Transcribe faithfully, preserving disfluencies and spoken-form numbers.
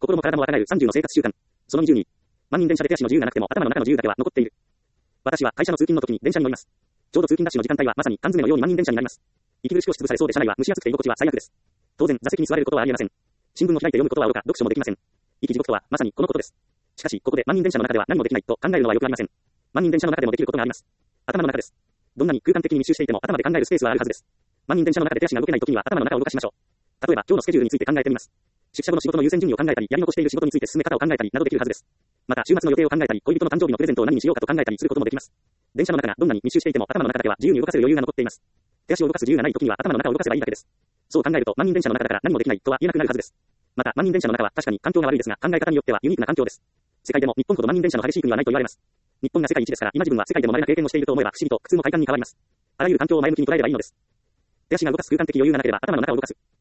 心も体も若返るさんじゅうの生活習慣。そのにじゅうに。万人電車で手足の自由がなくても頭の中の自由だけは残っている。私は会社の通勤の時に電車に乗ります。ちょうど通勤ラッシュの時間帯はまさに缶詰のように万人電車になります。息苦しく押しつぶされそうで車内は蒸し暑くて居心地は最悪です。当然、座席に座れることはありえません。新聞を開いて読むことはおろか、読書もできません。生き地獄とは、まさにこのことです。しかし、ここで万人電車の中では何もできないと考えるのはよくありません。万人電車の中でもできることがあります。頭の中です。どんなに空間的に密集していても頭で考えるスペースはあるはずです。万人電車の中で手足が動けない時には頭の中を動かしましょう。例えば、今日のスケジュールについて考えてみます。出社後の仕事の優先順位を考えたり、やり残している仕事について進め方を考えたりなどできるはずです。また、週末の予定を考えたり、恋人の誕生日のプレゼントを何にしようかと考えたりすることもできます。電車の中がどんなに密集していても頭の中だけは自由に動かせる余裕が残っています。手足を動かす自由がない時には頭の中を動かせばいいだけです。そう考えると万人電車の中だから何もできないとは言えなくなるはずです。また、万人電車の中は確かに環境が悪いですが、考え方によってはユニークな環境です。世界でも日本ほど万人電車の激しい国はないと言われます。日本が世界一ですから、今自分は世界でも稀な経験をしていると思えば不思議と苦痛の快感に変わります。あらゆる環境を前向きに捉えればいいのです。手足が動かす空間的余裕がなければ頭の中を動かす。